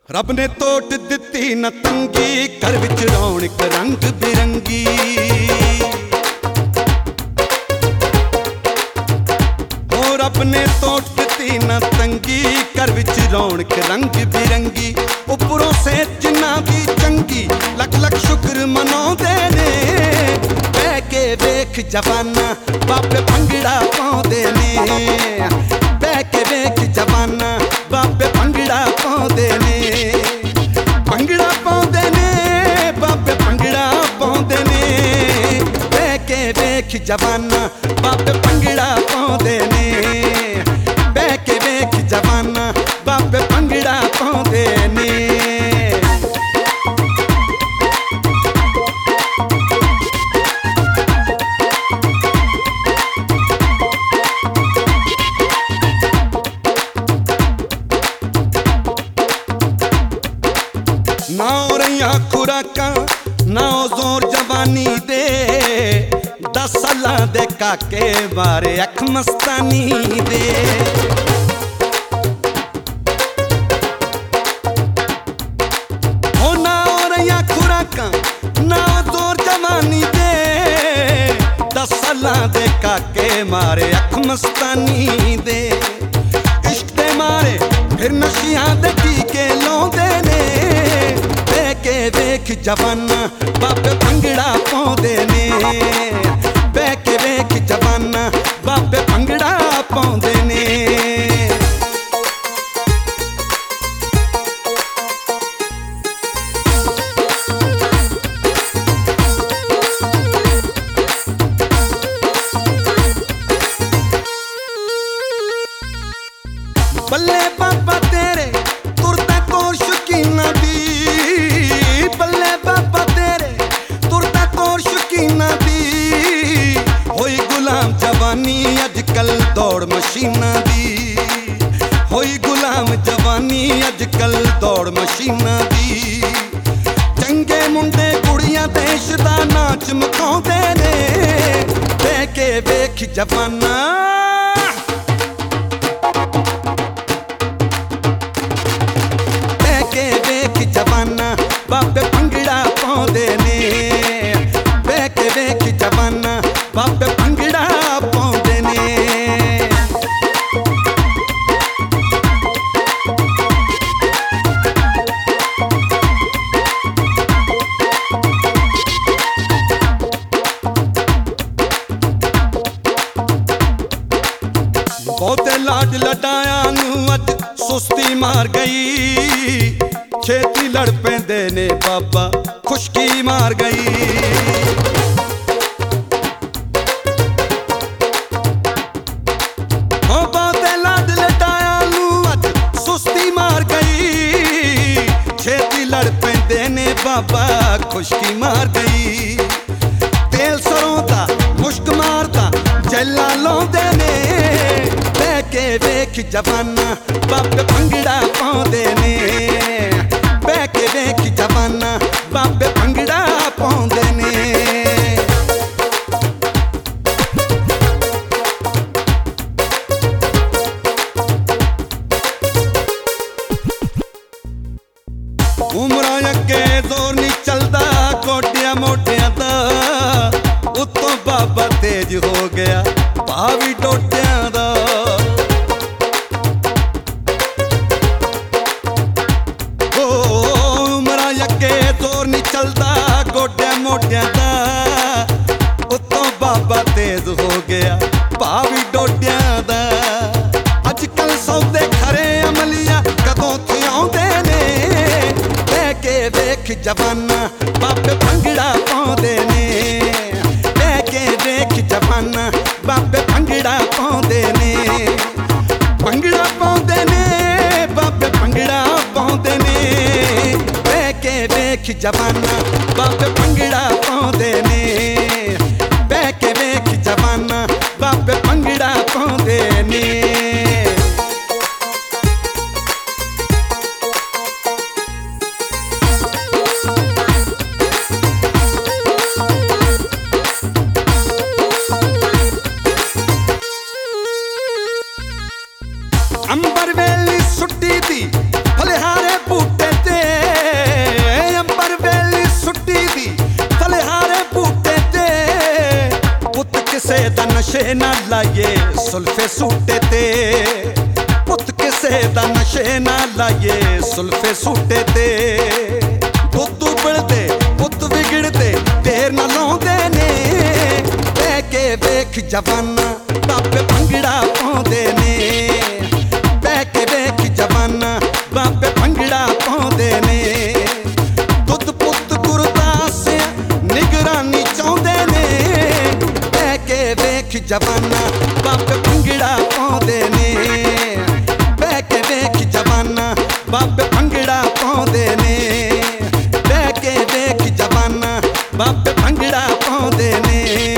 रब ने तोट दिती न तंगी, घर विच रौनक रंग बिरंगी। ओ रब ने तोट दिती न तंगी, घर विच रौनक रंग बिरंगी। उपरों से जिन्ना भी चंगी लख लख शुक्र मनाउंदे ने। बह के वेख जवाना बाबे भंगड़ा पाउंदे ने। बह के वेख जवाना बाबे भंगड़ा पाउंदे ने। भंगड़ा पाउंदे ने बाबे भंगड़ा पाउंदे ने। बह के वेख जवाना बाबे भंगड़ा पाउंदे ने। बह के वेख जवाना बाबे भंगड़ा पाउंदे ने। ना हो रही खुराकां ना हो जोर जवानी दे। 10 सालां दे काके मारे अख मस्तानी दे। हो ना हो रही खुराकां ना हो जोर जवानी दे। 10 सालां दे काके मारे अख मस्तानी दे। इश्क दे मारे फिर नशियां दे टीके लाउंदे ने। के वेख जवाना बाबे भंगड़ा पाउंदे ने। बह के वेख जवाना बाबे भंगड़ा पाउंदे ने। बल्ले बाबा तेरे तुरदा कोर शकीना दी। बल्ले बाबा तेरे तुरदा कोर शकीना दी। होई गुलाम जवानी अजकल दौड़ मशीना दी। होई गुलाम जवानी अजकल दौड़ मशीना दी। चंगे मुंडे कुड़ियां देश दा नाच मखाउंदे ने। बह के वेख जवाना जवाना बाबे भंगड़ा पाउंदे ने। बह के वेख जवाना बाबे भंगड़ा पाउंदे ने। बहुते लाड लडाया नूं अज सुस्ती मार गई। छेती लड़ पैंदे ने बाबा खुशकी मार गई। हो बहुते लाड लटाया नूं अज सुस्ती मार गई। छेती लड़ पैंदे ने बाबा खुशकी मार गई। तेल सरों दा मुश्क मारदा जैला लाउंदे ने। बह के वेख जवाना बाबे भंगड़ा पाउंदे ने। बह के वेख जवाना बाबे भंगड़ा पाउंदे ने। उमरां अगे जोर नहीं चलदा गोडियां मोटियां दा। उत्तों बाबा तेज हो गया भावी डोडियां दा। जोर नहीं चलदा गोडियां मोटियां दा। उत्तों बाबा तेज हो गया भावी डोडियां दा। अजकल सौदे खरे अमलिया कदों थे आउंदे ने। बह के वेख जवाना बाबे भंगड़ा पाउंदे ने। बह के वेख जवाना बाबे भंगड़ा पाउंदे ने। भंगड़ा पाउंदे ने बाबे भंगड़ा पाउंदे ने। के वेख जवाना बाबे भंगड़ा पाउंदे ने। बह के वेख जवाना बाबे भंगड़ा पाउंदे ने। अंबर वेली सुट्टी दी फलिहारे बूटे ਨਸ਼ੇ ਨਾ ਲਾਈਏ ਸੁਲਫੇ ਸੂਟੇ ਤੇ, ਪੁੱਤ ਕਿਸੇ ਦਾ ਨਸ਼ੇ ਨਾ ਲਾਈਏ ਸੁਲਫੇ ਸੂਟੇ ਤੇ। ਦੁੱਧ ਉਬਲਦੇ ਪੁੱਤ ਵਿਗੜਦੇ ਦੇਰ ਨਾ ਲਾਉਂਦੇ ਨੇ, ਬਹਿ ਕੇ ਵੇਖ ਜਵਾਨਾਂ ਬਾਬੇ ਭੰਗੜਾ ਪਾਉਂਦੇ ਨੇ, ਬਹਿ ਕੇ ਵੇਖ ਜਵਾਨਾਂ ਬਾਬੇ ਭੰਗੜਾ ਪਾਉਂਦੇ ਨੇ। ਦੁੱਧ ਪੁੱਤ ਗੁਰਦਾਸ ਨਿਗਰਾਨੀ ਚਾਹੁੰਦੇ ਨੇ, ਬਹਿ ਕੇ ਵੇਖ ਜਵਾਨਾਂ ਬਾਬੇ ਭੰਗੜਾ ਪਾਉਂਦੇ ਨੇ, ਬਹਿ ਕੇ ਵੇਖ ਜਵਾਨਾਂ ਬਾਬੇ ਭੰਗੜਾ ਪਾਉਂਦੇ ਨੇ, ਬਹਿ ਕੇ ਵੇਖ ਜਵਾਨਾਂ ਬਾਬੇ ਭੰਗੜਾ ਪਾਉਂਦੇ ਨੇ।